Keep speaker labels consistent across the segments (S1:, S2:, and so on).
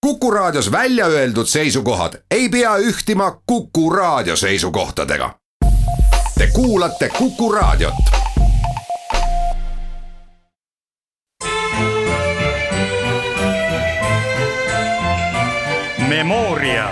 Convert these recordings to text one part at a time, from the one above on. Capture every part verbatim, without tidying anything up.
S1: Kuku Raadios välja öeldud seisukohad ei pea ühtima Kuku Raadio seisukohtadega. Te kuulate Kuku Raadiot.
S2: Memoria.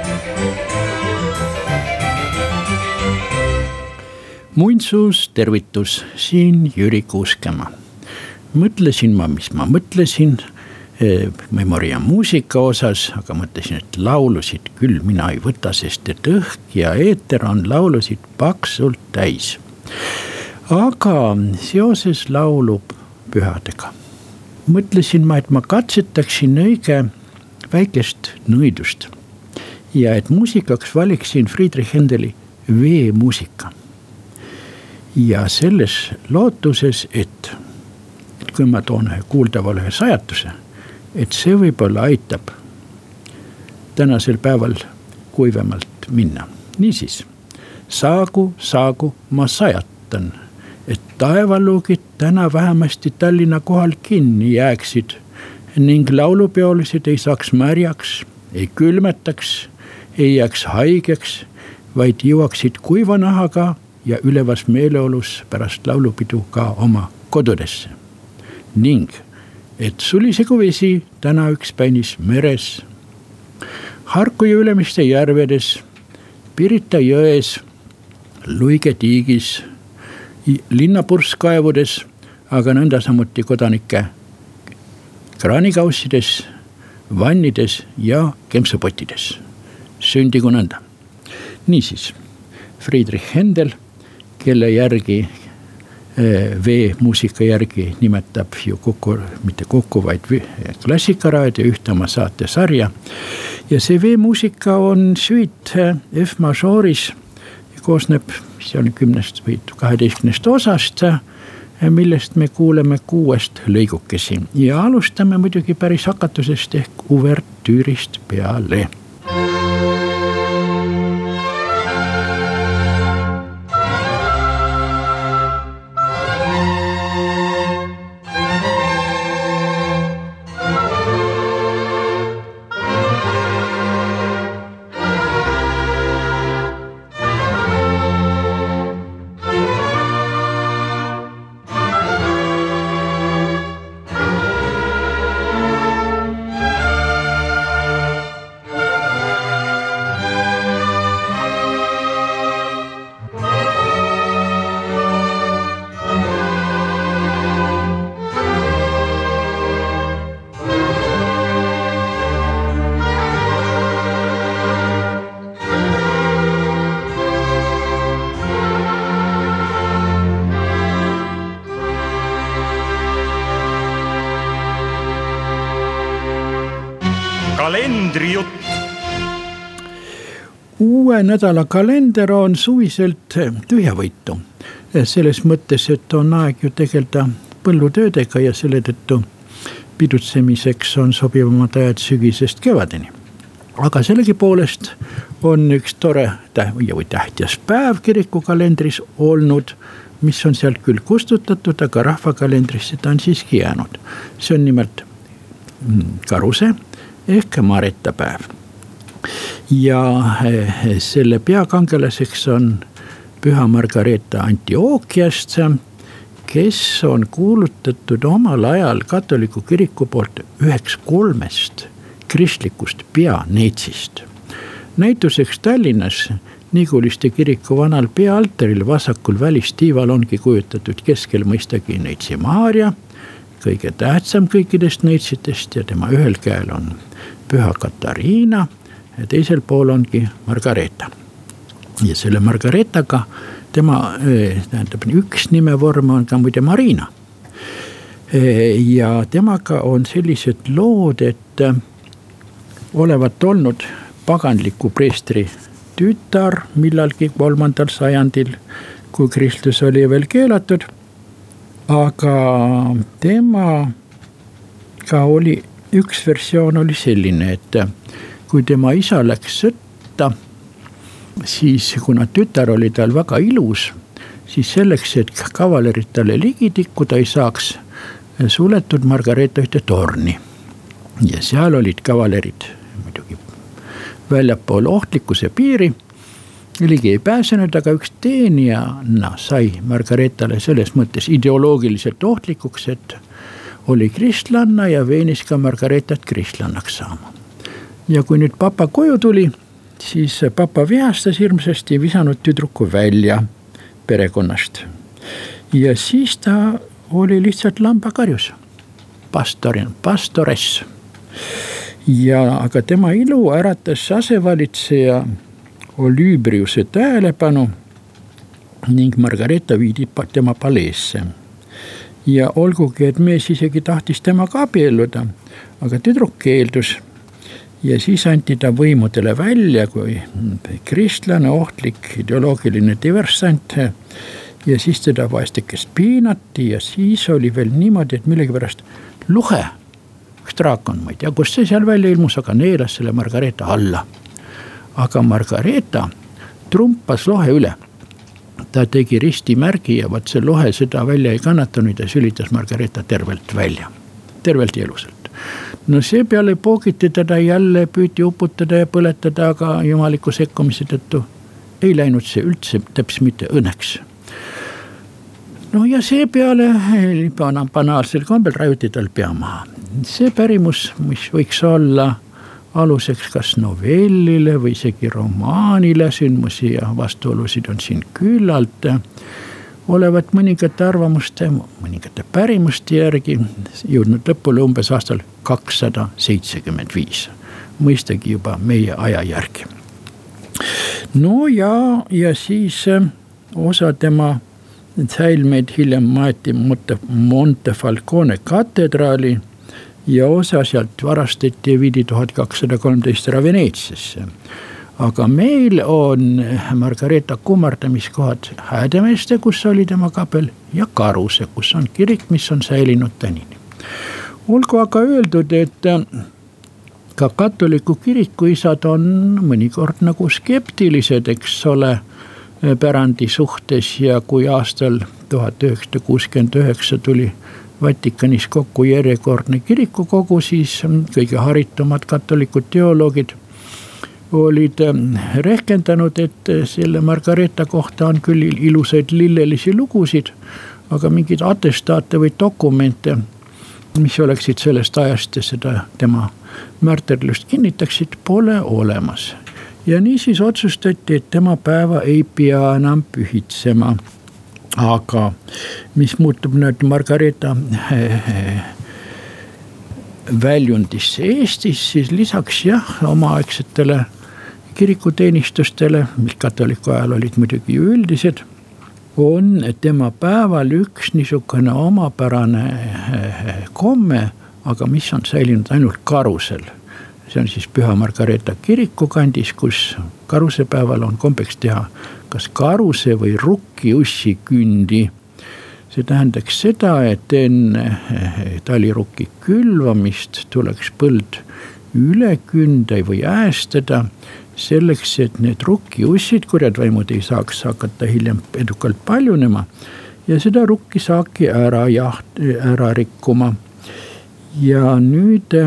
S3: Muinsuus tervitus, siin Jüri Kuuskemaa. Mõtlesin ma, mis ma mõtlesin Memoria muusika osas, aga mõtlesin, et laulusid küll mina ei võta, sest et õhk ja eeter on laulusid paksult täis. Aga seoses laulupühadega mõtlesin ma, et ma katsetaksin õige väikest nõidust ja et muusikaks valiksin Friedrich Händeli veemuusika. Ja selles lootuses, et kui ma toon kuuldavale ühe sajatuse, et see võib-olla aitab tänasel päeval kuivemalt minna. Niisiis, saagu, saagu, ma sajatan, et taevaluugid täna vähemasti Tallinna kohal kinni jääksid ning laulupeolised ei saaks märjaks, ei külmetaks, ei jääks haigeks, vaid jõuaksid kuiva nahaga ja ülevas meeleolus pärast laulupidu ka oma kodudesse. Ning et sulisegu vesi täna üks päinis meres, Harku ja Ülemiste järvedes, Pirita jões, Luige tiigis, linnapurskkaevudes, aga nõnda samuti kodanike kraanikaussides, vannides ja kempsupottides. Sündigu nõnda. Niisiis, Friedrich Händel, kelle järgi veemuusika järgi nimetab ju Kuku, mitte Kuku, vaid Klassikaraadio ühte oma saatesarja. Ja see veemuusika on süüt F majooris, koosneb kümnest või kaheteistkümnest osast, millest me kuuleme kuuest lõigukesi. Ja alustame muidugi päris hakatusest ehk uvertüürist peale.
S2: Kalendrijutt.
S3: Uue nädala kalender on suviselt tühjavõitu. Selles mõttes, et on aeg ju tegelda põllutöödega ja selle tõttu pidutsemiseks on sobivamad ajad sügisest kevadeni. Aga sellegi poolest on üks tore või tähtjas päev kirikukalendris olnud, mis on sealt küll kustutatud, aga rahvakalendrisse ta on siiski jäänud. See on nimelt karuse ehk Mareta päev. Ja selle peakangelaseks on Püha Margareeta Antiochiast, kes on kuulutatud omal ajal katoliku kiriku poolt üheks kolmest kristlikust peaneitsist. Näituseks Tallinnas Niguliste kiriku vanal peaaltaril vasakul välistiival ongi kujutatud keskel mõistagi neitsi Maarja, kõige tähtsam kõikidest neitsitest, ja tema ühel käel on Püha Katariina ja teisel pool ongi Margareeta. Ja selle Margareetaga tema tähendab, üks nimevorm on ka muide Marina. Ja temaga on sellised lood, et olevat olnud paganliku preestri tütar millalgi kolmandal sajandil, kui Kristus oli veel keelatud. Aga tema ka oli, üks versioon oli selline, et kui tema isa läks sõtta, siis kuna tütar oli tal väga ilus, siis selleks, et kavalerid talle ligi tikkuda ei saaks, suletud Margareeta ühte torni. ja seal olid kavalerid muidugi väljapool ohtlikkuse piiri. Ligi ei pääsenud, aga üks teenijanna sai Margaretale selles mõttes ideoloogiliselt ohtlikuks, et oli kristlanna ja veenis ka Margaretat kristlannaks saama. Ja kui nüüd papa koju tuli, siis papa vihastas hirmsasti visanud tüdruku välja perekonnast. Ja siis ta oli lihtsalt lambakarjus, pastorin, pastores. Ja aga tema ilu äratas asevalitseja Olübriuse tähelepanu ning Margareta viidi tema paleesse. Ja olgugi, et mees isegi tahtis temaga abielluda, aga tüdruk keeldus. Ja siis anti ta võimudele välja kui kristlane, ohtlik, ideoloogiline diversant. Ja siis teda vaestekest piinati ja siis oli veel niimoodi, et millegipärast luhe, üks draakon, ma ei tea, kus see seal välja ilmus, aga neelas selle Margareta alla. Aga Margareta trumpas lohe üle. Ta tegi ristimärgi ja vaat see lohe seda välja ei kannatanud ja sülitas Margareta tervelt välja, tervelt elusalt. No see peale poogiti teda jälle, püüti uputada ja põletada, aga jumaliku sekkumise tõttu ei läinud see üldse täpselt mitte õnneks. No ja see peale banaalsel kombel rajuti tal pea maha. See pärimus, mis võiks olla aluseks kas novellile või isegi romaanile, sündmusi ja vastuolusid on siin küllalt, olevat mõningate arvamuste, mõningate pärimuste järgi jõudnud lõpule umbes aastal kakssada seitsekümmend viis. Mõistagi juba meie aja järgi. No ja, ja siis osa tema säilmeid hiljem maeti Montefalcone katedraali ja osa sealt varastati ja viidi tuhat kakssada kolmteist ära Veneetsiasse. Aga meil on Margareta kummardamiskohad Häädemeeste, kus oli tema kapel, ja Karuse, kus on kirik, mis on säilinud tänini. Olgu aga öeldud, et ka katoliku kirikuisad on mõnikord nagu skeptilised, eks ole, pärandi suhtes ja kui aastal tuhat üheksasada kuuskümmend üheksa tuli Vatikanis kokku järjekordne kirikukogu, siis kõige haritumad katolikud teoloogid olid rehkendanud, et selle Margareta kohta on küll ilusaid lillelisi lugusid, aga mingid atestaate või dokumente, mis oleksid sellest ajast ja seda tema märterlust kinnitaksid, pole olemas. Ja nii siis otsustati, et tema päeva ei pea enam pühitsema. Aga mis muutub nüüd Margareta väljundisse Eestis, siis lisaks jah, omaaegsetele kirikuteenistustele, mis katoliku ajal olid muidugi üldised, on tema päeval üks niisugune omapärane komme, aga mis on säilinud ainult Karusel. See on siis Püha Margareta kiriku kandis, kus karusepäeval on kombeks teha kas karuse või rukkiussi kündi. See tähendaks seda, et enne talirukki külvamist tuleks põld üle künda või äästada selleks, et need rukkiussid, kurjadvaimud ei saaks hakata hiljem edukalt paljunema ja seda rukki saaki ära, jaht, ära rikkuma. Ja nüüd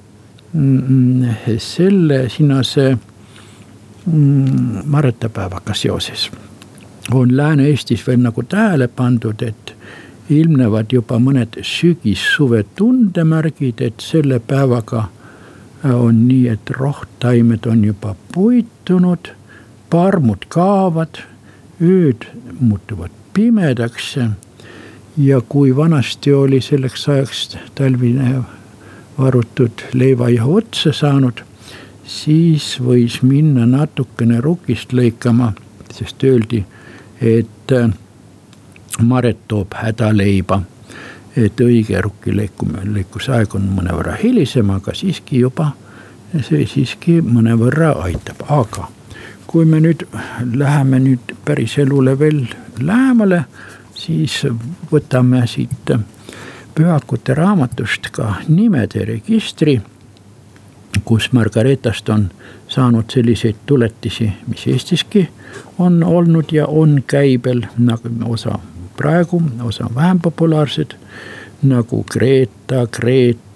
S3: selle sinase Maretapäevaga seoses on Lääne-Eestis veel nagu tähele pandud, et ilmnevad juba mõned sügis-suve tundemärgid, et selle päevaga on nii, et rohtaimed on juba puitunud, parmud kaavad, ööd muutuvad pimedaks ja kui vanasti oli selleks ajaks talvine varutud leivajahu otsa saanud, siis võis minna natukene rukist lõikama, sest öeldi, et Maret toob hädaleiba, et õige rukkilõikuse aeg on mõnevõrra hilisem, aga siiski juba see siiski mõnevõrra aitab. Aga kui me nüüd läheme nüüd päris elule veel lähemale, siis võtame siit pühakute raamatust ka nimede registri, kus Margaretast on saanud selliseid tuletisi, mis Eestiski on olnud ja on käibel, nagu osa praegu, osa vähem populaarsed, nagu Greta, Greta,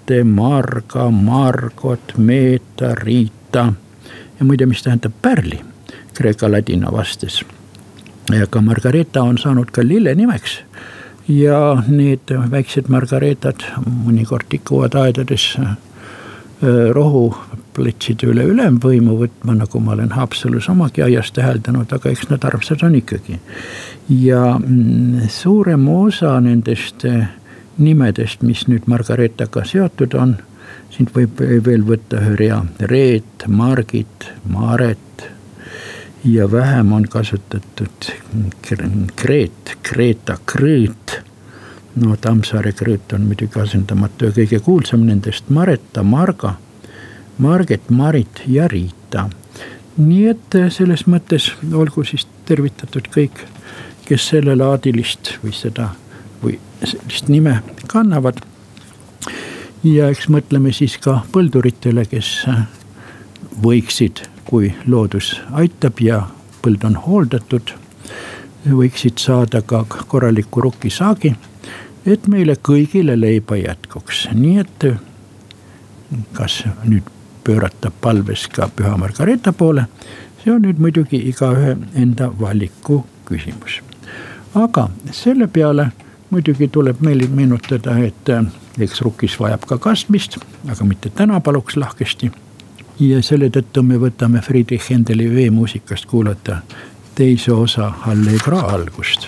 S3: Marte, Marga, Margot, Meeta, Riita ja muide, mis tähendab pärli kreeka-ladina vastes. Ja ka Margareeta on saanud ka lille nimeks ja need väiksed margareetad mõnikord tikuvad aedades rohupletside üle ülemvõimu võtma, nagu ma olen Haapsalus omagi aias täheldanud, aga eks nad armsad on ikkagi. Ja suurem osa nendest nimedest, mis nüüd Margareetaga seotud on, siin võib veel võtta ühe rea Reet, Margit, Maret ja vähem on kasutatud Kreet, Kreeta, Krõõt. No Tammsaare Krõõt on muidugi asendamatu ja kõige kuulsam nendest Mareta, Marga, Marget, Marit ja Riita. Nii et selles mõttes olgu siis tervitatud kõik, kes selle laadilist või seda või sellist nime kannavad. Ja eks mõtleme siis ka põlduritele, kes võiksid, kui loodus aitab ja põld on hooldatud, võiksid saada ka korraliku rukkisaagi, et meile kõigile leiba jätkuks. Nii et kas nüüd pöörata palves ka Püha Margareeta poole, see on nüüd muidugi igaühe enda valiku küsimus. Aga selle peale muidugi tuleb meil meenutada, et eks rukkis vajab ka kastmist, aga mitte täna paluks lahkesti. Ja selle tõttu me võtame Friedrich Händeli veemuusikast kuulata teise osa Allegro algust.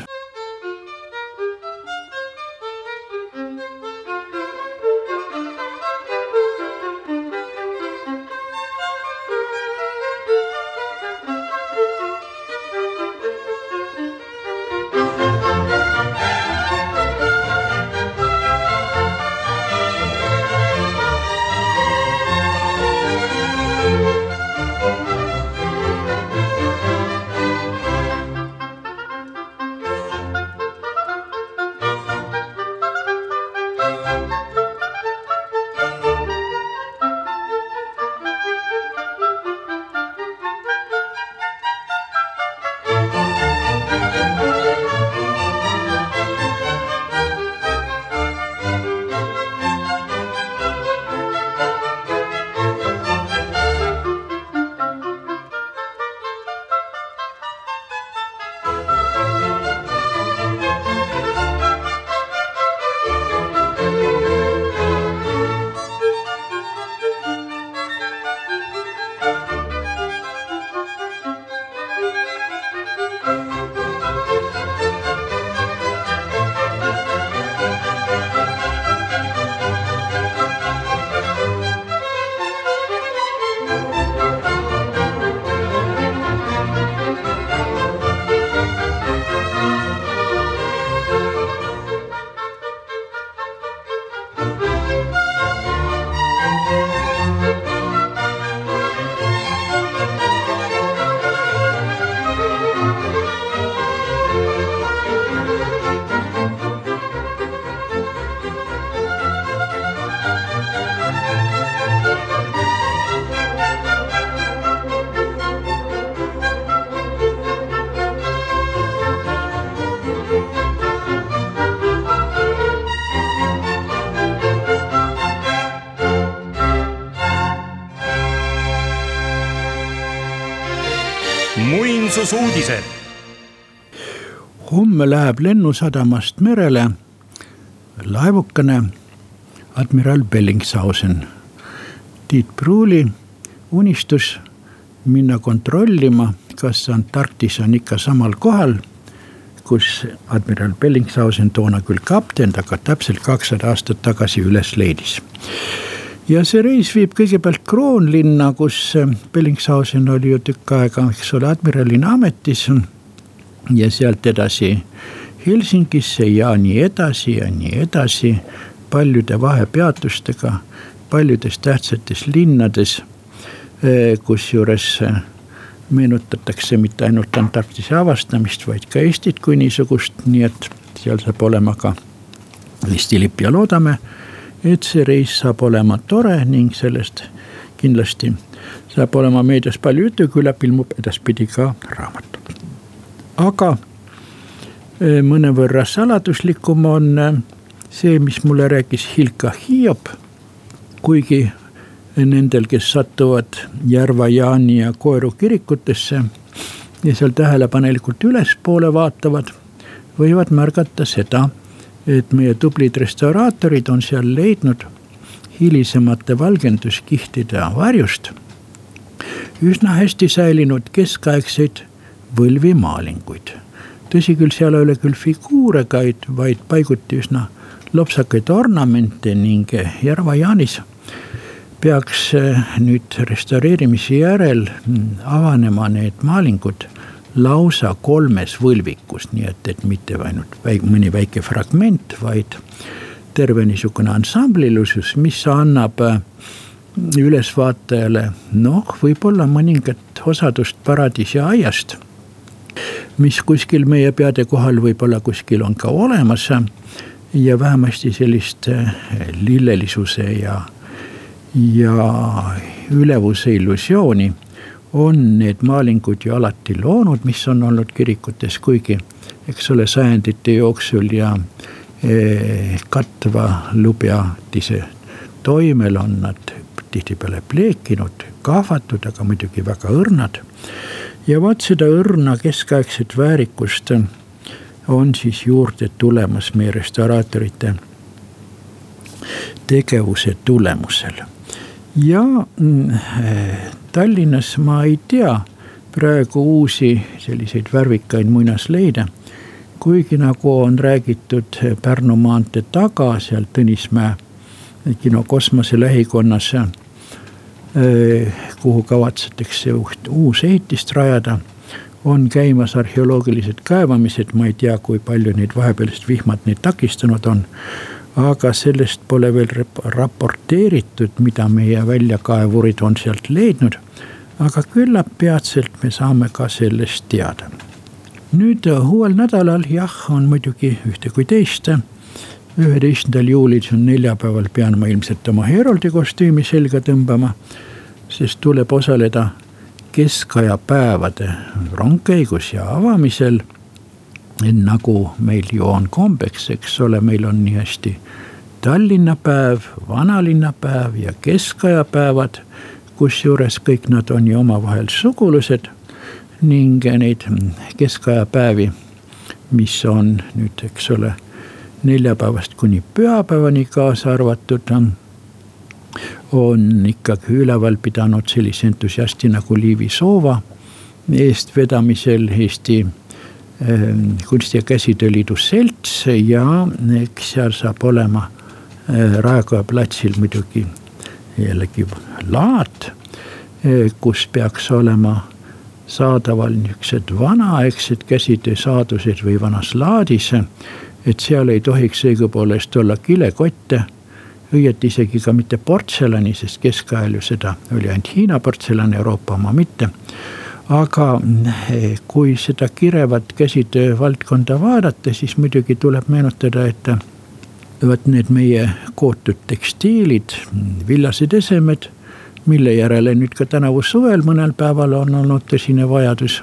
S2: Muinsusuudised.
S3: Homme läheb lennusadamast merele laevukene admiral Bellingshausen. Tiit Pruuli unistus minna kontrollima, kas Antarktis on ikka samal kohal, kus admiral Bellingshausen, toona küll kapten, aga täpselt kakssada aastat tagasi üles leidis. Ja see reis viib kõigepealt Kroonlinna, kus Bellingshausen oli ju tükk aega, eks ole, admiralina ametis ja sealt edasi Helsingisse ja nii edasi ja nii edasi paljude vahepeatustega, paljudes tähtsates linnades, kus juures meenutatakse mitte ainult Antarktise avastamist, vaid ka Eestit kui niisugust, nii et seal saab olema ka Eesti lipp ja loodame, et see reis saab olema tore ning sellest kindlasti saab olema meedias palju juttu, küllap ilmub edaspidi ka raamat. Aga mõnevõrra saladuslikum on see, mis mulle rääkis Hilka Hiob, kuigi nendel, kes satuvad Järva-Jaani ja Koeru kirikutesse ja seal tähelepanelikult ülespoole vaatavad, võivad märgata seda, et meie tublid restauraatorid on seal leidnud hilisemate valgenduskihtide varjust üsna hästi säilinud keskaegseid võlvimaalinguid. Tõsi küll, seal ei ole küll figuure, vaid paiguti üsna lopsakaid ornamente ning Järva-Jaanis peaks nüüd restaureerimise järel avanema need maalingud lausa kolmes võlvikus, nii et, et mitte ainult väik, mõni väike fragment, vaid terve niisugune ansamblilusus, mis annab ülesvaatajale noh, võib-olla mõningat osadust paradiisi aiast, mis kuskil meie peade kohal võib-olla kuskil on ka olemas ja vähemasti sellist lillelisuse ja ja ülevuse illusiooni on need maalingud ju alati loonud, mis on olnud kirikutes, kuigi eks ole sajandite jooksul ja katva lubjatise toimel on nad tihtipeale pleekinud, kahvatud, aga muidugi väga õrnad. Ja vaat seda õrna keskaegset väärikust on siis juurde tulemas meie restauraatorite tegevuse tulemusel. Ja Tallinnas ma ei tea praegu uusi selliseid värvikaid muinasleide, kuigi nagu on räägitud Pärnu maantee taga, seal Tõnismäe kino Kosmose lähikonnas, kuhu kavatsetakse uus ehitist rajada, on käimas arheoloogilised kaevamised, ma ei tea, kui palju neid vahepealist vihmad neid takistanud on, aga sellest pole veel raporteeritud, mida meie väljakaevurid on sealt leidnud, aga küllap peatselt me saame ka sellest teada. Nüüd uuel nädalal jah, on muidugi ühte kui teist. üheteistkümnendal juulil, see on neljapäeval, pean ma ilmselt oma Heroldi kostüümi selga tõmbama, sest tuleb osaleda keskaja päevade rongkäigus ja avamisel. Nagu meil ju on kombeks, eks ole, meil on nii hästi Tallinna päev, vanalinna päev ja keskaja päevad, kus juures kõik nad on ju omavahel sugulused ning neid keskaja päevi, mis on nüüd, eks ole, neljapäevast kuni pühapäevani kaasa arvatud, on ikkagi üleval pidanud sellise entusiasti nagu Liivi Soova eestvedamisel Eesti kunsti- ja käsitööliidu selts ja eks seal saab olema Raekoja platsil muidugi jällegi laat, kus peaks olema saadaval niisugused vanaaegsed käsitöösaadused või vanas laadis, et seal ei tohiks õigupoolest olla kilekotte, õieti isegi ka mitte portselani, sest keskajal ju seda oli ainult Hiina portselan, Euroopa oma mitte. Aga kui seda kirevat käsitöö valdkonda vaadata, siis muidugi tuleb meenutada, et võt need meie kootud tekstiilid, villased esemed, mille järele nüüd ka tänavu suvel mõnel päeval on olnud tõsine vajadus,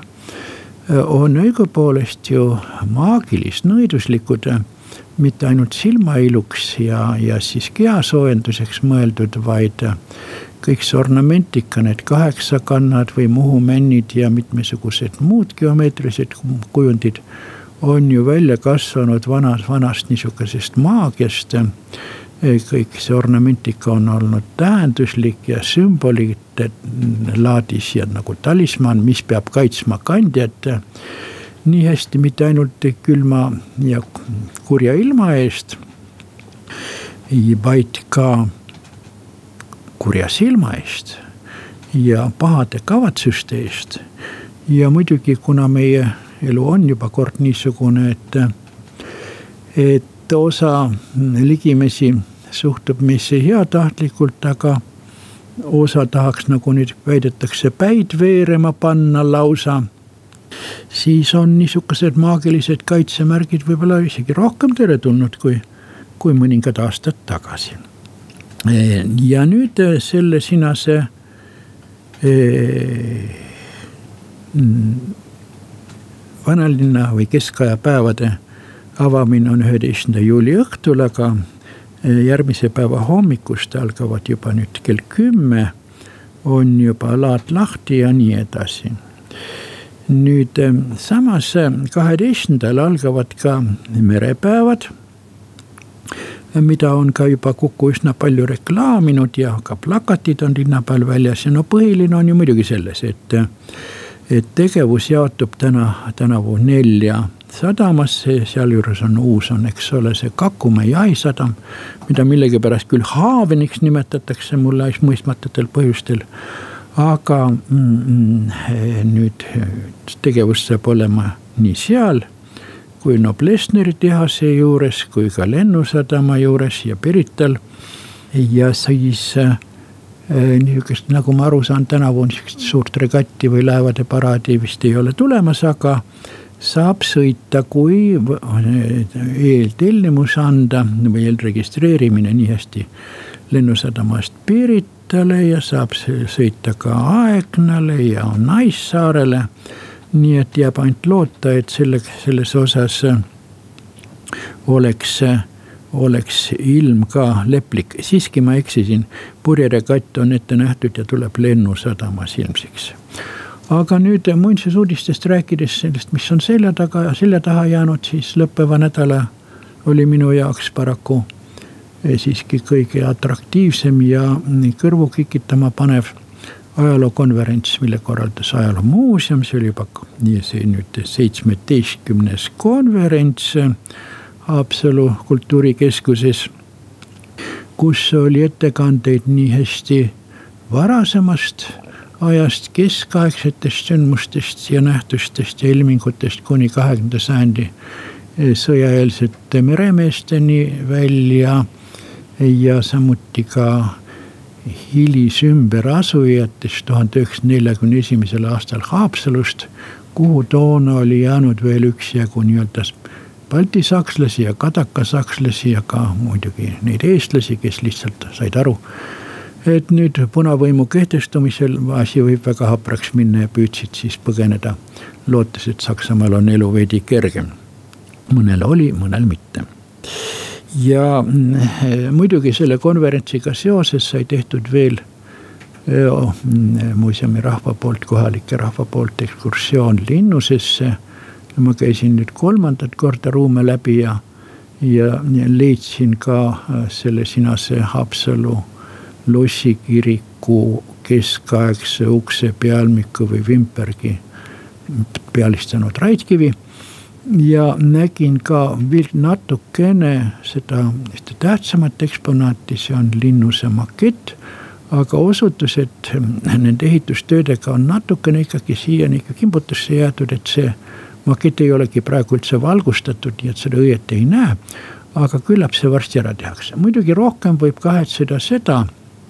S3: on õigupoolest ju maagilis nõiduslikud, mitte ainult silmailuks ja, ja siis kehasoojenduseks mõeldud, vaid kõik see ornamentika, need kaheksakannad või muhumännid ja mitmesugused muud geomeetrilised kujundid on ju välja kasvanud vanas, vanast niisugusest maagiast. Kõik see ornamentika on olnud tähenduslik ja sümbolite laadis ja nagu talisman, mis peab kaitsma kandjat nii hästi mitte ainult külma ja kurja ilma eest, vaid ka kurja silma eest ja pahade kavatsuste eest. Ja muidugi, kuna meie elu on juba kord niisugune, et, et osa ligimesi suhtub meisse heatahtlikult, aga osa tahaks, nagu nüüd väidetakse, päid veerema panna lausa, siis on niisugused maagilised kaitsemärgid võib-olla isegi rohkem teretulnud kui, kui mõningad aastad tagasi. Ja nüüd selle sinase vanalinna või keskaja päevade avamine on üheteistkümnenda juuli õhtul, aga järgmise päeva hommikust algavad juba nüüd kell kümme, on juba laat lahti ja nii edasi. Nüüd samas kaheteistkümnendal algavad ka merepäevad, mida on ka juba Kuku üsna palju reklaaminud ja ka plakatid on linna peal väljas ja no põhiline on ju muidugi selles, et, et tegevus jaotub täna, tänavu nelja sadamasse, sealjuures on uus on, eks ole, see Kakumäe jahisadam, mida millegipärast küll Haaveniks nimetatakse mulle mõistmatutel põhjustel, aga mm, nüüd tegevus saab olema nii seal, kui Noblessneri tehase juures, kui ka lennusadama juures ja Pirital. Ja siis äh, niisugust, nagu ma aru saan, tänavu on suurt regatti või laevade paraadi vist ei ole tulemas, aga saab sõita, kui eeltellimus anda või eelregistreerimine nii hästi lennusadamast Piritale ja saab sõita ka Aegnale ja Naissaarele. Nii et jääb ainult loota, et selle, selles osas oleks, oleks ilm ka leplik. Siiski ma eksisin, purjeregatt on ette nähtud ja tuleb lennusadamas ilmsiks. Aga nüüd muinsusuudistest rääkides sellest, mis on selja taga ja selja taha jäänud, siis lõppeva nädala oli minu jaoks paraku siiski kõige atraktiivsem ja kõrvu kikitama panev ajalookonverents, mille korraldas Ajaloomuuseum, see oli juba see nüüd seitsmeteistkümnes konverents Haapsalu kultuurikeskuses, kus oli ettekandeid nii hästi varasemast ajast, keskaegsetest sündmustest ja nähtustest ja ilmingutest kuni kahekümnenda sajandi sõjaeelsete meremeesteni välja ja samuti ka hilis ümberasujatest tuhande üheksasaja neljakümne esimesel aastal Haapsalust, kuhu toona oli jäänud veel üksjagu nii-öelda baltisakslasi ja kadakasakslasi ja ka muidugi neid eestlasi, kes lihtsalt said aru, et nüüd punavõimu kehtestumisel asi võib väga hapraks minna ja püüdsid siis põgeneda, lootes, et Saksamaal on elu veidi kergem. Mõnel oli, mõnel mitte. Ja muidugi selle konverentsiga seoses sai tehtud veel jo, muuseumi rahva poolt, kohalike rahva poolt ekskursioon Linnusesse. Ma käisin nüüd kolmandat korda ruume läbi ja, ja leidsin ka selle sinase Haapsalu lossikiriku keskaegse ukse pealmiku või Vimpergi pealistanud raidkivi. Ja nägin ka veel natukene seda tähtsamat eksponaati, see on Linnuse makett, aga osutus, et nende ehitustöödega on natukene ikkagi siiani ikka kimbutusse jäetud, et see makett ei olegi praegu üldse valgustatud ja et seda õieti ei näe, aga küllap see varsti ära tehakse. Muidugi rohkem võib kahetseda seda,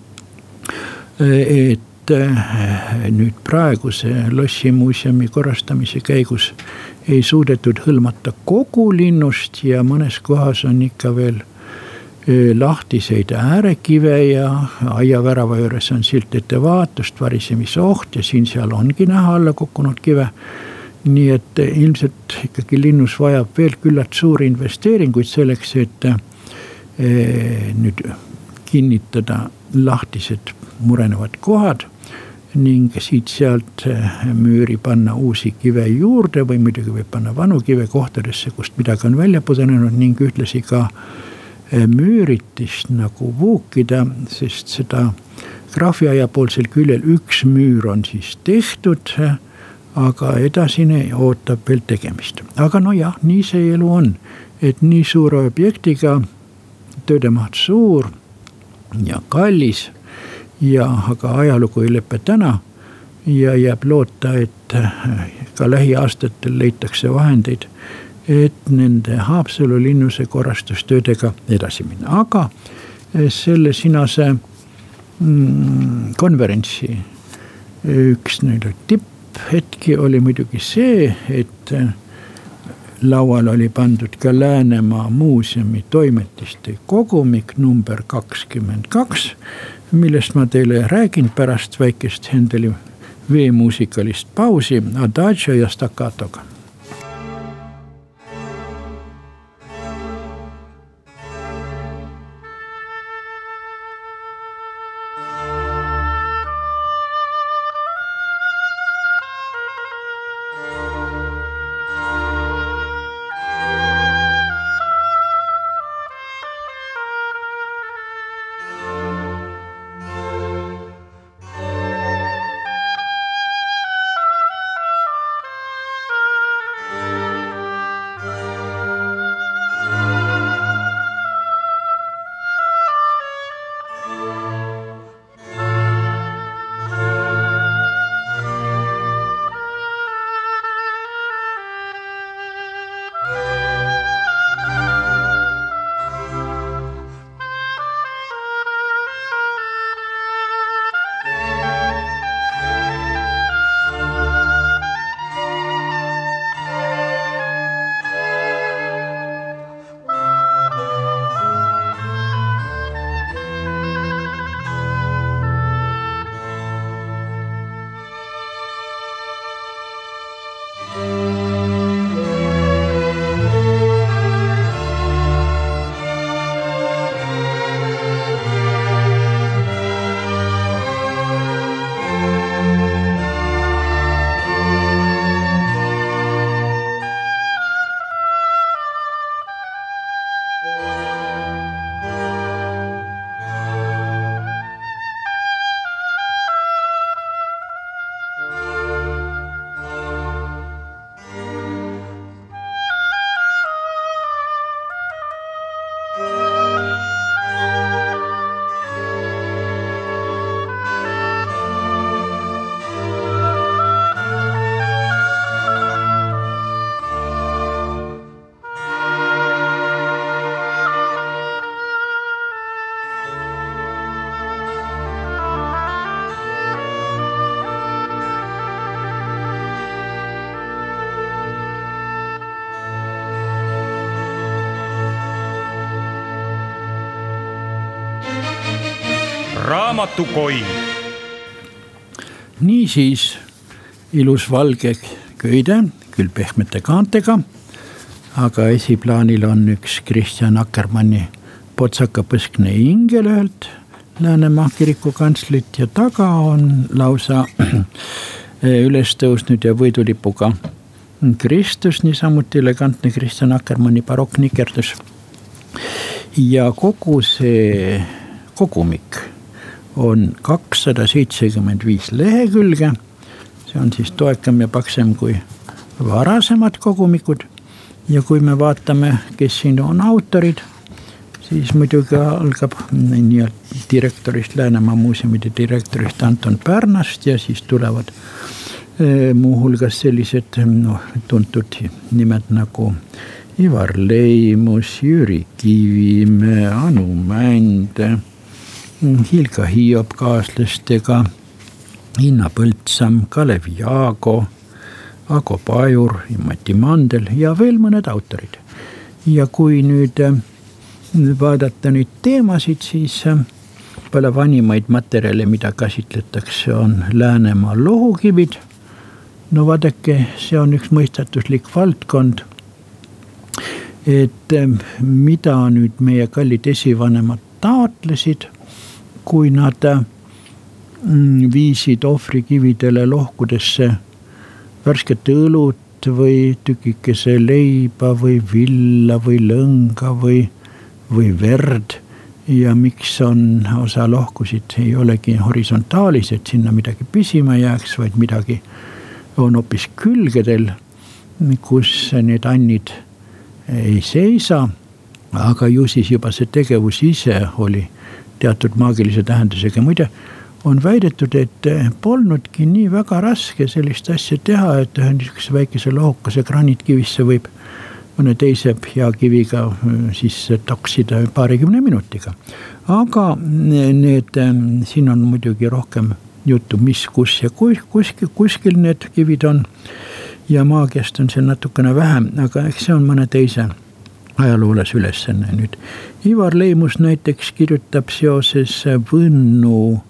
S3: et nüüd praeguse lossimuuseumi korrastamise käigus ei suudetud hõlmata kogu linnust ja mõnes kohas on ikka veel lahtiseid äärekive ja aiavärava juures on silt ettevaatust, varisemise oht ja siin seal ongi näha alla kukkunud kive. Nii et ilmselt ikkagi linnus vajab veel küllalt suuri investeeringuid selleks, et nüüd kinnitada lahtised murenevad kohad ning siit sealt müüri panna uusi kive juurde või muidugi võib panna vanu kive kohtadesse, kust midagi on välja pudenenud ning ühtlasi ka müüritist nagu vuukida, sest seda graafiaia poolsel küljel üks müür on siis tehtud, aga edasine ootab veel tegemist. Aga no jah, nii see elu on, et nii suure objektiga töödemaht suur ja kallis ja aga ajalugu ei lõpe täna ja jääb loota, et ka lähiaastatel leitakse vahendeid, et nende Haapsalu linnuse korrastustöödega edasi minna. Aga selle sinase mm, konverentsi üks tipphetki oli muidugi see, et laual oli pandud ka Läänemaa muuseumi toimetiste kogumik number kakskümmend kaks, millest ma teile räägin pärast väikest Händeli veemuusikalist pausi Adagio ja Staccatoga.
S2: raamatukoin.
S3: Niisiis ilus valge köide, küll pehmete kaantega, aga esiplaanil on üks Kristjan Akkermanni potsakapõskne ingel ühelt Läänemaa kiriku kantslit ja taga on lausa üles tõusnud ja võidulipuga Kristus, niisamuti elegantne Kristjan Akkermanni barokknikerdus. Ja kogu see kogumik on kakssada seitsekümmend viis lehekülge, see on siis toekam ja paksem kui varasemad kogumikud. Ja kui me vaatame, kes siin on autorid, siis muidugi algab nii direktorist, Läänemaa muuseumide direktorist Anton Pärnast ja siis tulevad muuhulgas sellised no, tuntud nimed nagu Ivar Leimus, Jüri Kivimäe, Anu Mänd, Hilka Hiob kaaslastega, Inna Põldsam, Kalev Jaago, Ago Pajur, Mati Mandel ja veel mõned autorid. Ja kui nüüd vaadata nüüd teemasid, siis palju vanimaid materjale, mida käsitletakse, on Läänemaa lohukivid. No vaadake, see on üks mõistatuslik valdkond, et mida nüüd meie kallid esivanemad taotlesid, kui nad viisid ohvrikividele lohkudesse värsket õlut või tükikese leiba või villa või lõnga või, või verd ja miks on osa lohkusid ei olegi horisontaalis, et sinna midagi püsima jääks, vaid midagi on hoopis külgedel, kus need annid ei seisa, aga ju siis juba see tegevus ise oli teatud maagilise tähendusega. Muide, on väidetud, et polnudki nii väga raske sellist asja teha, et niisuguse väikese lohukase graniitkivisse võib mõne teise hea kiviga siis toksida paarikümne minutiga. Aga need, siin on muidugi rohkem juttu, mis, kus ja kuskil, kuskil need kivid on ja maagiast on seal natukene vähem, aga eks see on mõne teise ajaloolas ülesanne nüüd. Ivar Leimus näiteks kirjutab seoses Võnnu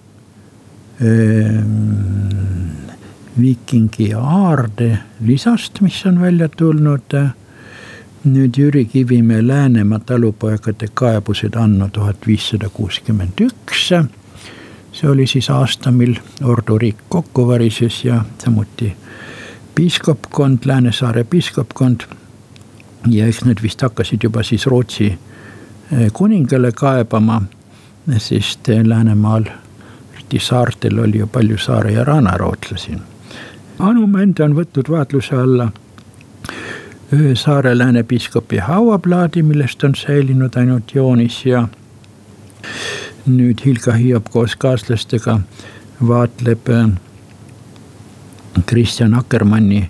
S3: ähm, viikingi aarde lisast, mis on välja tulnud nüüd Jüri Kivimäe Läänemaa talupoegade kaebused anno tuhat viissada kuuskümmend üks. See oli siis aasta, mil Ordu riik kokku varises ja samuti piiskopkond, Läänesaare piiskopkond. Ja eks need vist hakkasid juba siis Rootsi kuningale kaebama, sest Läänemaal, saartel oli ju palju saare ja ranarootlasi. Anu Mänd on võtnud vaatluse alla Saare Lääne piiskopi hauaplaadi, millest on säilinud ainult joonis ja nüüd Hilka Hiob koos kaaslastega vaatleb Kristjan Akkermanni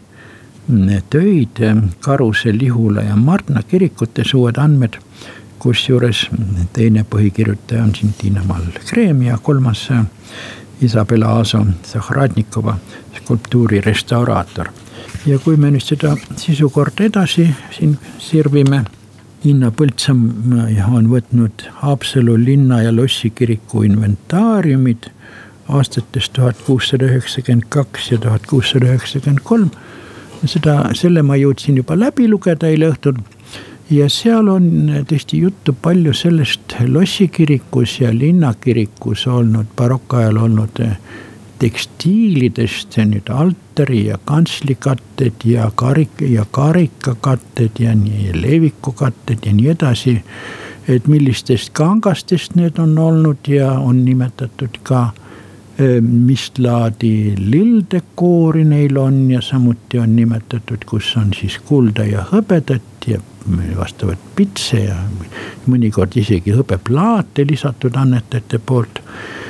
S3: töid Karuse, Lihula ja Martna kirikutes uued andmed, kus juures teine põhikirjutaja on siin Tiina Mall-Kreem ja kolmas Isabela Aaso Zahradnikova, skulptuuri restauraator. Ja kui me nüüd seda sisukord edasi siin sirvime, Inna Põldsam on võtnud Haapsalu linna ja Lossi kiriku inventaariumid aastatest tuhat kuussada üheksakümmend kaks ja tuhat kuussada üheksakümmend kolm. Seda, selle ma jõudsin juba läbi lugeda eile õhtul ja seal on tõesti juttu palju sellest Lossi kirikus ja linnakirikus olnud, barokkajal olnud tekstiilidest, nüüd altari ja kantslikatted ja, karik, ja karikakatted ja nii leevikukatted ja nii edasi, et millistest kangastest need on olnud ja on nimetatud ka mis laadi lilldekoori neil on ja samuti on nimetatud, kus on siis kulda ja hõbedat ja vastavat pitse ja mõnikord isegi hõbeplaate lisatud annetajate poolt.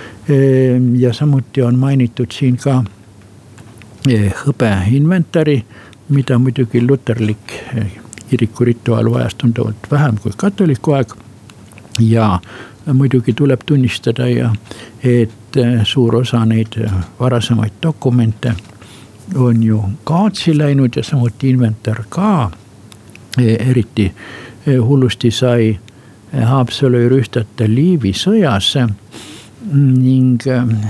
S3: Ja samuti on mainitud siin ka hõbe inventari, mida muidugi luterlik kiriku rituaal vajas tunduvalt vähem kui katoliku aeg. Ja muidugi tuleb tunnistada, ja, et suur osa neid varasemaid dokumente on ju kaotsi läinud ja samuti inventar ka. Eriti hullusti sai Haapsalu rühtata Liivi sõjas ning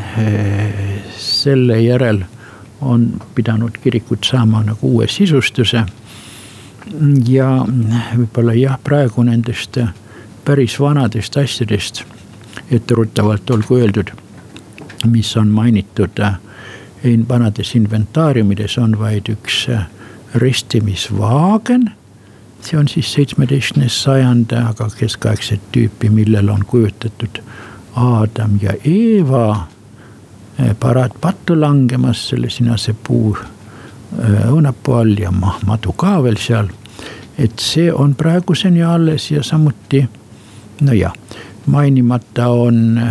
S3: selle järel on pidanud kirikud saama nagu uue sisustuse. Ja võib-olla jah, praegu nendest päris vanadest asjadest etteruttavalt olgu öeldud, mis on mainitud vanades inventaariumides, on vaid üks restimisvaagen. See on siis seitsmeteistkümnes sajand, aga keskaegset tüüpi, millel on kujutatud Aadam ja Eeva parad pattu langemas selle sinase puu õunapuu all ja madu ka veel seal. Et see on praeguseni alles ja samuti, no jah, mainimata on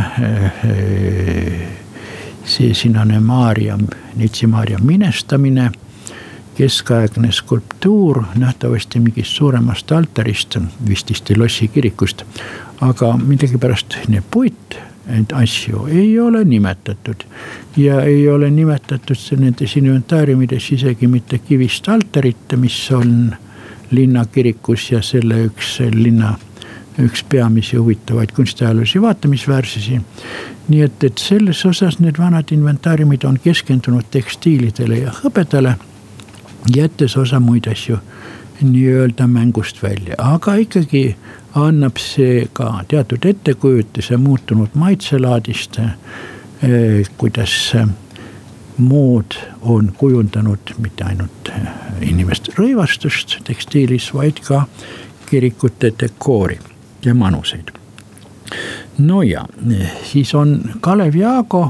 S3: see sinane Maarja, Neitsi Maarja minestamine, keskaegne skulptuur, nähtavasti mingist suuremast altarist, vististi Lossi kirikust, aga midagi pärast need puit, et asju ei ole nimetatud ja ei ole nimetatud nendes inventaariumides isegi mitte kivist altarit, mis on linnakirikus ja selle üks linna üks peamisi huvitavaid kunstiajalisi vaatamisväärsusi. Nii et, et selles osas need vanad inventaariumid on keskendunud tekstiilidele ja hõbedale, jättes osa muid asju nii-öelda mängust välja, aga ikkagi annab see ka teatud ettekujutuse muutunud maitselaadist, kuidas mood on kujundanud mitte ainult inimeste rõivastust tekstiilis, vaid ka kirikute dekoori ja manuseid. No ja, siis on Kalev Jaago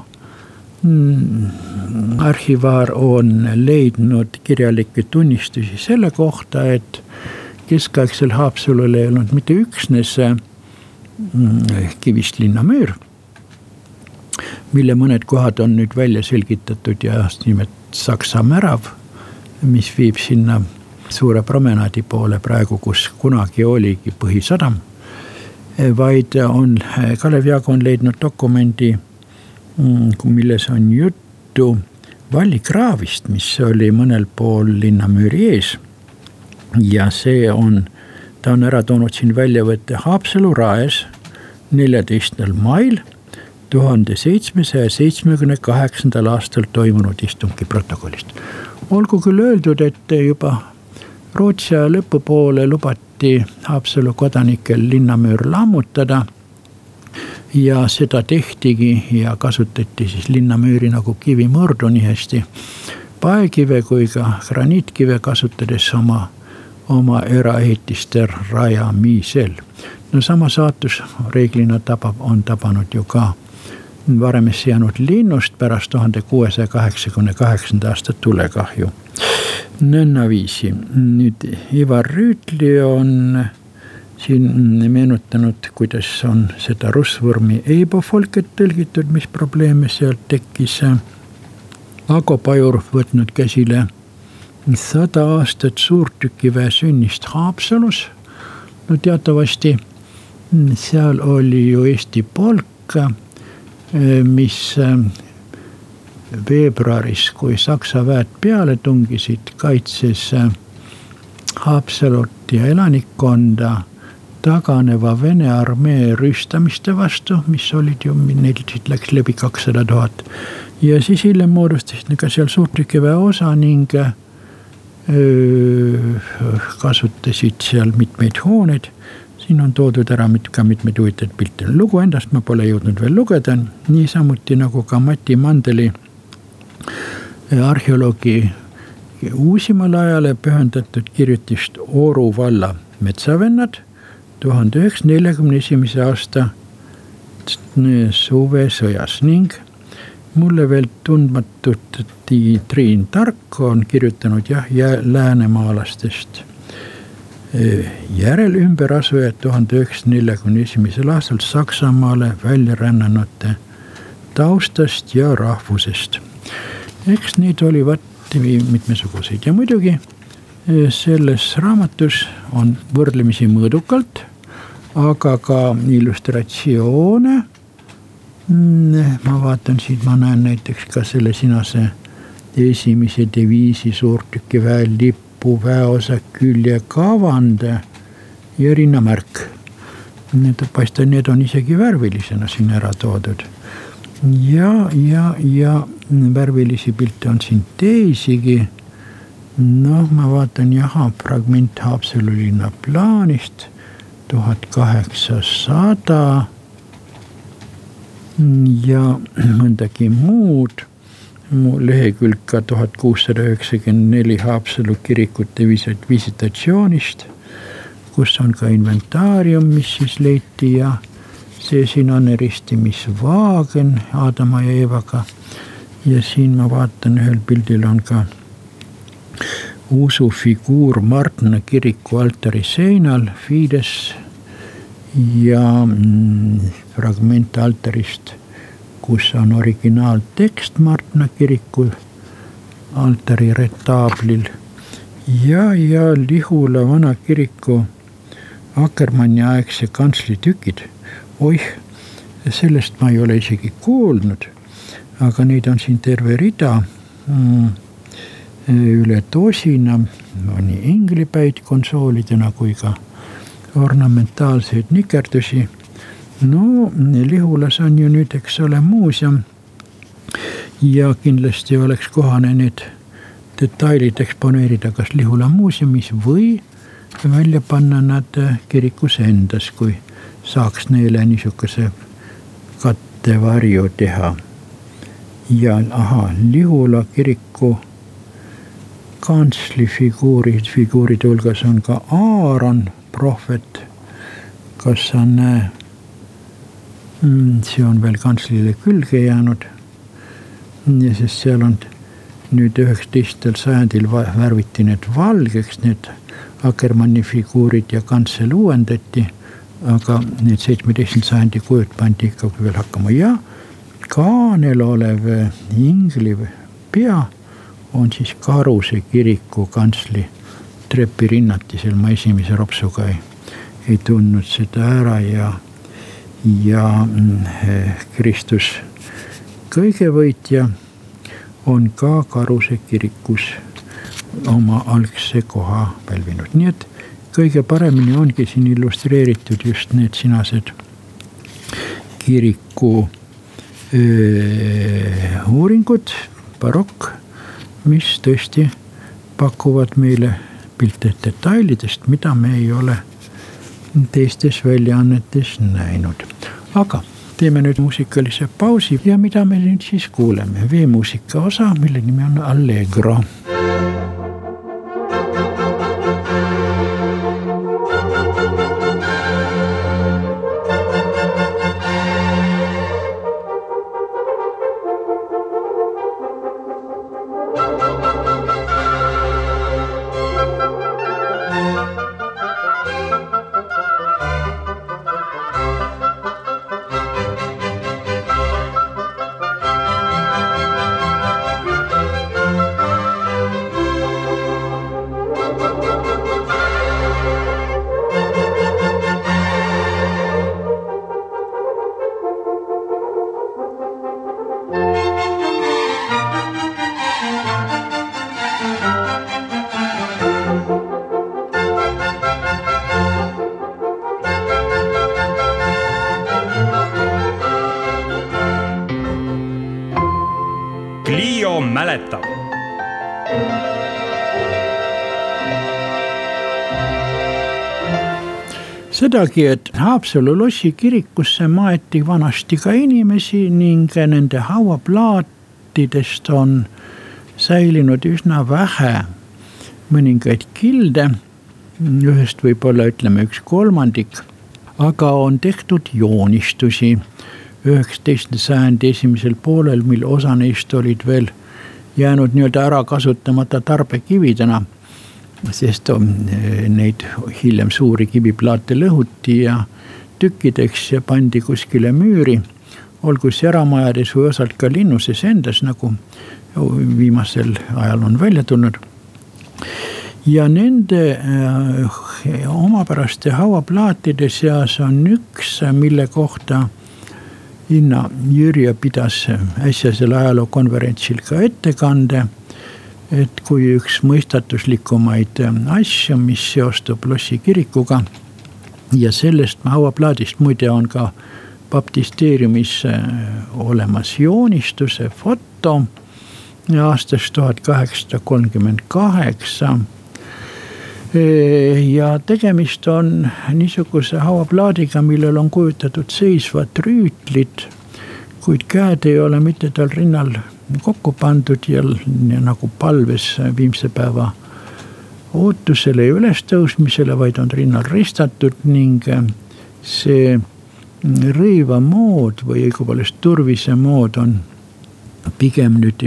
S3: arhivaar on leidnud kirjalikke tunnistusi selle kohta, et keskaegsel Haapsalul ei olnud mitte üksnes kivist linnamüür, mille mõned kohad on nüüd välja selgitatud ja nimelt Saksa märav, mis viib sinna suure promenaadi poole praegu, kus kunagi oligi põhisadam, vaid on Kalev Jaago on leidnud dokumendi, milles on juttu vallikraavist, mis oli mõnel pool linnamüüri ees. Ja see on, ta on ära toonud siin väljavõtte Haapsalu raes neljateistkümnendal mail tuhande seitsmesaja seitsmekümne kaheksandal aastal toimunud istungi protokollist. Olgu küll öeldud, et juba Rootsi aja lõpupoole lubati Haapsalu kodanikel linnamüür lammutada ja seda tehtigi ja kasutati siis linnamüüri nagu kivimõrdu nii hästi paekive kui ka graniitkive kasutades oma, oma eraehitiste rajamisel. No sama saatus reeglina tabab, on tabanud ju ka varemesse jäänud linnust pärast tuhande kuuesaja kaheksakümne kaheksanda aasta tulekahju. Nõnnaviisi. Nüüd Ivar Rüütli on siin meenutanud, kuidas on seda russvormi eibofolket tõlgitud, mis probleeme sealt tekkis. Ago Pajur võtnud käsile sada aastat suurtükiväe sünnist Haapsalus. No teatavasti seal oli ju Eesti polk, mis veebruaris, kui Saksa väed peale tungisid, kaitses Haapsalut ja elanikkonda taganeva Vene armee rüstamiste vastu, mis olid ju, neil siit läks läbi kakssada tuhat. Ja siis hiljem moodustasid ka seal suurtükiväe osa ning öö, kasutasid seal mitmeid hooneid. Siin on toodud ära ka mitmeid huvitatud pilte. Lugu endast ma pole jõudnud veel lugeda, nii samuti nagu ka Mati Mandeli arheoloogi uusimal ajale pühendatud kirjutist Oru valla metsavennad tuhande üheksasaja neljakümne esimese aasta suvesõjas ning mulle veel tundmatud Triin Tark on kirjutanud jah, läänemaalastest järel ümberasujad tuhande üheksasaja neljakümne esimesel aastal Saksamaale välja rännanute taustast ja rahvusest. Eks neid oli vatti mitmesuguseid ja muidugi selles raamatus on võrdlemisi mõõdukalt, aga ka illustratsioone. Ma vaatan siit, ma näen näiteks ka selle sinase esimese deviisi suurtükiväe lippu, väeosa külje kavande ja rinnamärk. Need paista, need on isegi värvilisena siin ära toodud. ja, ja, ja värvilisi pilte on siin teisigi. Noh, ma vaatan, jaha, fragment Haapsalu linna plaanist tuhat kaheksasada ja mõndagi muud. Mu lehekülg ka tuhat kuussada üheksakümmend neli Haapsalu kirikute visitatsioonist, kus on ka inventaarium, mis siis leiti ja see siin on ristimisvaagen Aadama ja Eevaga. Ja siin ma vaatan, ühel pildil on ka usufiguur Martna kiriku altari seinal, Fides ja mm, fragment altarist, kus on originaaltekst Martna kiriku altari retaablil ja, ja Lihula vana kiriku Akkermanni aegse kantsli tükid. Oih, sellest ma ei ole isegi kuulnud, aga neid on siin terve rida, mm, üle tosina, nii inglipäid konsoolidena kui ka ornamentaalseid nikerdusi. No Lihulas on ju nüüd, eks ole, muuseum ja kindlasti oleks kohane need detailid eksponeerida kas Lihula muuseumis või välja panna nad kirikus endas, kui saaks neile niisuguse kattevarju teha. Ja aha, Lihula kiriku kantsli figuurid, figuuride hulgas on ka Aaron, prohvet, kas sa näe, see on veel kantslile külge jäänud ja sest seal on nüüd üheksateistkümnendal sajandil värviti need valgeks, need Akkermanni figuurid ja kantsel uuendati, aga need seitsmeteistkümnenda sajandi kujud pandi ikkagi veel hakkama ja kaanel olev ingli pea on siis Karuse kiriku kantsli trepirinnati, seal ma esimese ropsuga ei, ei tundnud seda ära ja, ja Kristus kõigevõitja on ka Karuse kirikus oma algse koha pälvinud. Nii et kõige paremini ongi siin illustreeritud just need sinased kiriku öö, uuringud, barokk, mis tõesti pakuvad meile pilte detailidest, mida me ei ole teistes väljaannetes näinud. Aga teeme nüüd muusikalise pausi ja mida me nüüd siis kuuleme? Veemuusika osa, mille nimi on Allegro.
S2: Clio mäletab.
S3: Sedagi, et Haapsalu lossi kirikusse maeti vanasti ka inimesi ning nende hauaplaatidest on säilinud üsna vähe mõningaid kilde, ühest võib-olla ütleme üks kolmandik, aga on tehtud joonistusi üheksateistkümnenda sajandi esimesel poolel, mil osa neist olid veel jäänud nii-öelda ära kasutamata tarbekividena, sest neid hiljem suuri kiviplaate lõhuti ja tükkideks ja pandi kuskile müüri, olgu säramajades või osalt ka linnuses endas, nagu viimasel ajal on välja tulnud. Ja nende omapäraste hauaplaatide seas on üks, mille kohta Inna Jürja pidas äsjasel ajalookonverentsil ka ettekande, et kui üks mõistatuslikumaid asju, mis seostub lossi kirikuga ja sellest hauaplaadist muide on ka baptisteeriumis olemas joonistuse foto aastast tuhat kaheksasada kolmkümmend kaheksa. Ja tegemist on niisuguse hauaplaadiga, millel on kujutatud seisvad rüütlit, kuid käed ei ole mitte tal rinnal kokku pandud ja, ja nagu palves viimse päeva ootusele ja ülestõusmisele, vaid on rinnal ristatud ning see rõiva mood või õigupoolest turvise mood on pigem nüüd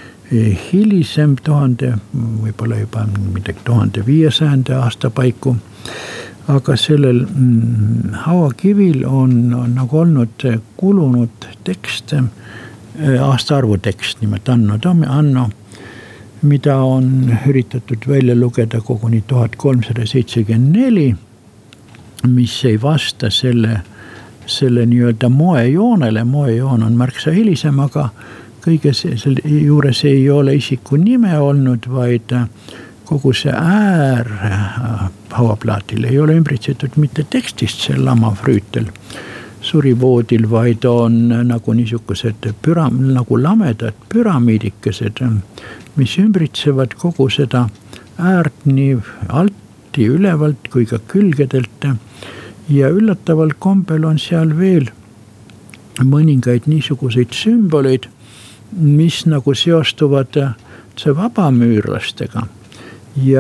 S3: hilisem tuhande, võib-olla juba midagi tuhande viiesajanda aasta paiku, aga sellel hauakivil on, on nagu olnud kulunud tekst, aastaarvu tekst, nimelt Anno Domi, Anno, mida on üritatud välja lugeda koguni tuhat kolmsada seitsekümmend neli, mis ei vasta selle, selle nii-öelda moejoonele, moejoon on märksa hilisem, aga kõige selle juures ei ole isiku nime olnud, vaid kogu see äär hauaplaatil ei ole ümbritsetud mitte tekstist, see lamav rüütel surivoodil, vaid on nagu niisugused püra, nagu lamedad püramiidikesed, mis ümbritsevad kogu seda äärt nii alti ülevalt kui ka külgedelt. Ja üllataval kombel on seal veel mõningaid niisuguseid sümboleid, mis nagu seostuvad vabamüürlastega ja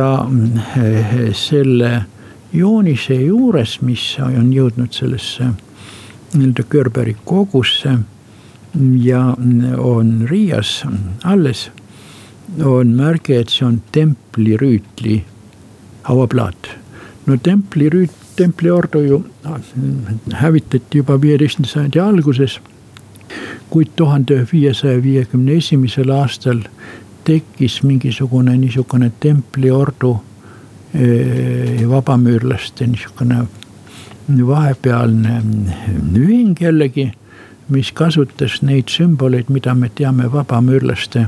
S3: selle joonise juures, mis on jõudnud sellesse nii-öelda Körbergi kogusse ja on Riias alles, on märge, et see on templirüütli hauaplaat. No templirüüt, templiordu ju hävitati juba viieteistkümnenda sajandi alguses, kuid tuhande viiesaja viiekümne esimesel aastal tekkis mingisugune niisugune templiordu vabamüürlaste niisugune vahepealne ühing jällegi, mis kasutas neid sümboleid, mida me teame vabamüürlaste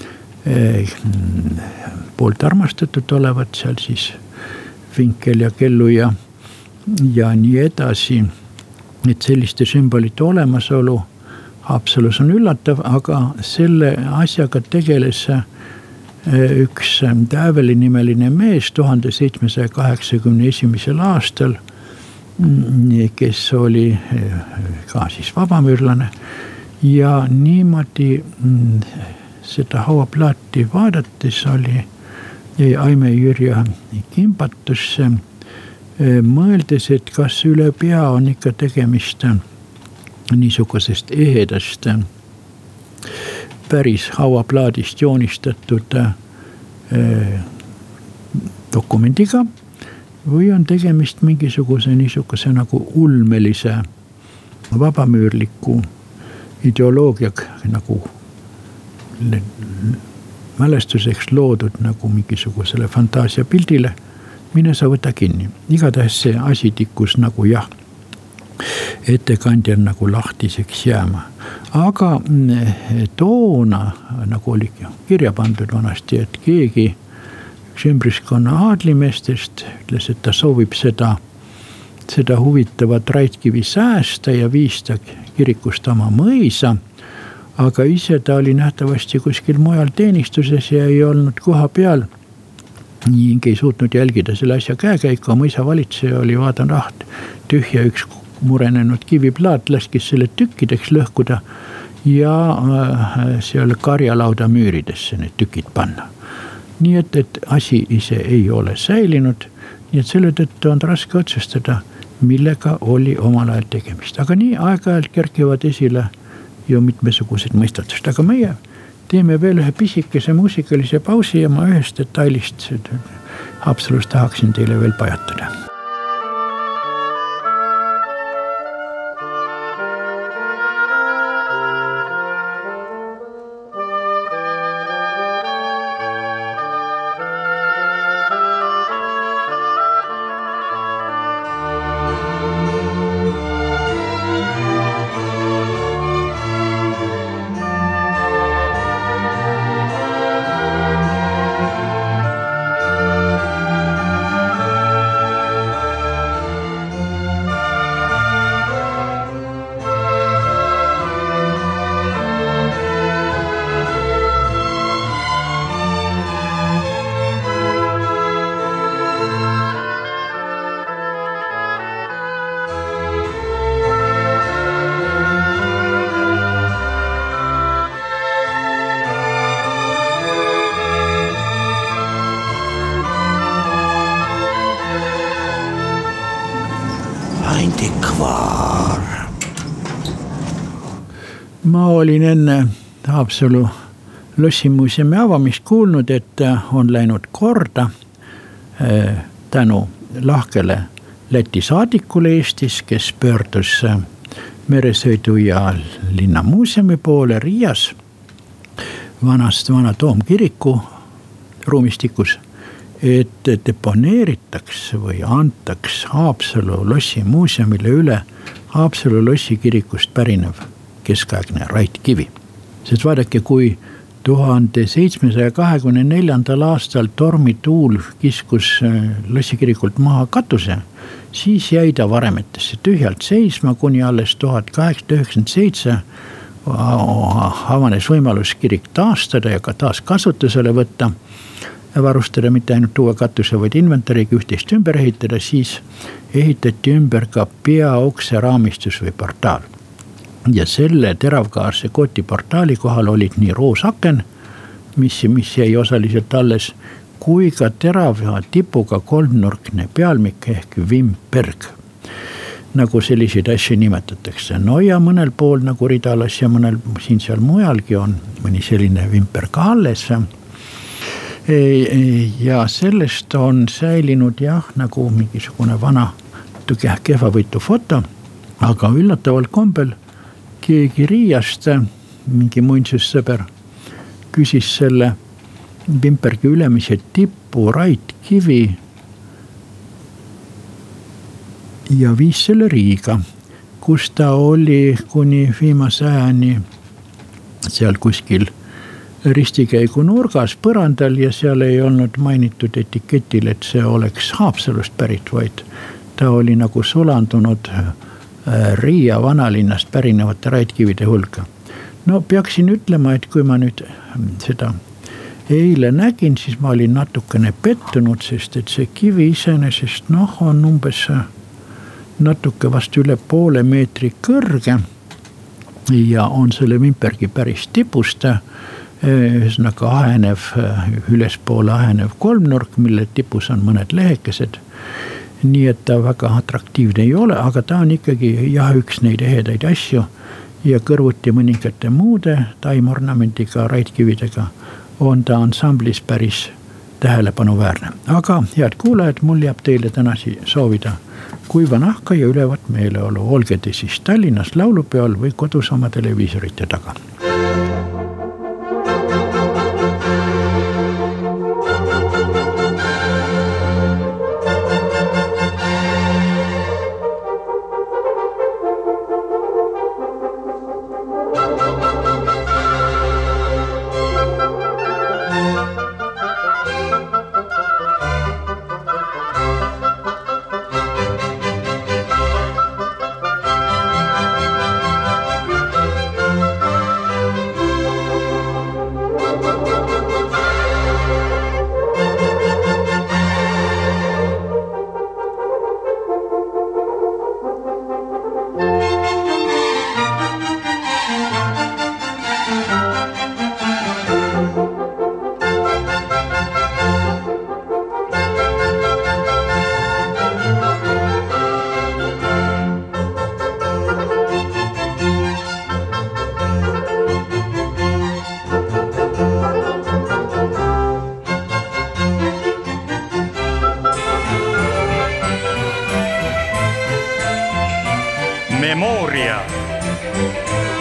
S3: poolt armastatud olevat, seal siis vinkel ja kellu ja, ja nii edasi. Et selliste sümbolite olemasolu Haapsalus on üllatav, aga selle asjaga tegeles üks Tääveli nimeline mees tuhande seitsmesaja kaheksakümne esimesel aastal, kes oli ka siis vabamüürlane ja niimoodi seda hauaplaati vaadates oli Aime Jürja kimbatusse, mõeldes, et kas üle pea on ikka tegemist niisugusest ehedast päris hauaplaadist joonistatud dokumendiga või on tegemist mingisuguse niisuguse nagu ulmelise vabamüürliku ideoloogiaga nagu mälestuseks loodud nagu mingisugusele fantaasiapildile, mine sa võta kinni. Igatahes see asi tikkus nagu jah, ettekandjal nagu lahtiseks jääma. Aga toona nagu oli kirja pandud vanasti, et keegi üks ümbriskonna aadlimeestest ütles, et ta soovib seda, seda huvitavat Raidkivi säästa ja viista kirikust oma mõisa, aga ise ta oli nähtavasti kuskil mujal teenistuses ja ei olnud koha peal. Nii ei suutnud jälgida selle asja käekäiku, mõisa valitseja oli vaadanud, ah, tühja üks murenenud kiviplaat, laskis selle tükkideks lõhkuda ja seal karjalauda müüridesse need tükid panna. Nii et, et asi ise ei ole säilinud, nii et selle tõttu on raske otsustada, millega oli omal ajal tegemist. Aga nii aeg-ajalt kerkivad esile ju mitmesugused mõistatust, aga meie teeme veel ühe pisikese muusikalise pausi ja ma ühest detailist Haapsalus tahaksin teile veel pajatada. antikvaar. Ma olin enne Haapsalu lossimuuseumi avamist kuulnud, et on läinud korda tänu lahkele Läti saadikule Eestis, kes pöördus meresõidu ja linnamuuseumi poole Riias vanast vana toomkiriku ruumistikus, et deponeeritaks või antaks Haapsalu lossimuuseumile üle Haapsalu lossikirikust pärinev keskaegne raidkivi. Sest vaadake, kui tuhande seitsmesaja kahekümne neljandal aastal tormituul kiskus lossikirikult maha katuse, siis jäi ta varemetesse tühjalt seisma, kuni alles tuhat kaheksasada üheksakümmend seitse avanes võimalus kirik taastada ja ka taas kasutusele võtta, varustada mitte ainult uue katuse, vaid inventariga üht-teist ümber ehitada, siis ehitati ümber ka peaukse raamistus või portaal. Ja selle teravkaarse kooti portaali kohal olid nii roosaken, mis, mis jäi osaliselt alles, kui ka terava tipuga kolmnurkne pealmik ehk vimperg, nagu selliseid asju nimetatakse. No ja mõnel pool nagu Ridalas ja mõnel siin seal mujalgi on mõni selline vimperg alles. Ja sellest on säilinud jah, nagu mingisugune vana kehvavõitu foto, aga üllataval kombel keegi Riiast, mingi muinsussõber, küsis selle vimpergi ülemise tipu raidkivi ja viis selle Riiga, kus ta oli kuni viimase ajani seal kuskil ristikäigu nurgas põrandal ja seal ei olnud mainitud etiketil, et see oleks Haapsalust pärit, vaid ta oli nagu sulandunud Riia vanalinnast pärinevate raidkivide hulka. No peaksin ütlema, et kui ma nüüd seda eile nägin, siis ma olin natukene pettunud, sest et see kivi iseenesest noh, on umbes natuke vast üle poole meetri kõrge ja on selle vimpergi päris tipust, ühesõnaga ahenev, ülespoole ahenev kolmnurk, mille tipus on mõned lehekesed. Nii et ta väga atraktiivne ei ole, aga ta on ikkagi jah, üks neid ehedaid asju ja kõrvuti mõningate muude taimornamendiga, raidkividega on ta ansamblis päris tähelepanuväärne. Aga head kuulajad, mul jääb teile tänasi soovida kuiva nahka ja ülevat meeleolu. Olge te siis Tallinnas laulupeol või kodus oma televiisorite taga.
S2: Memoria.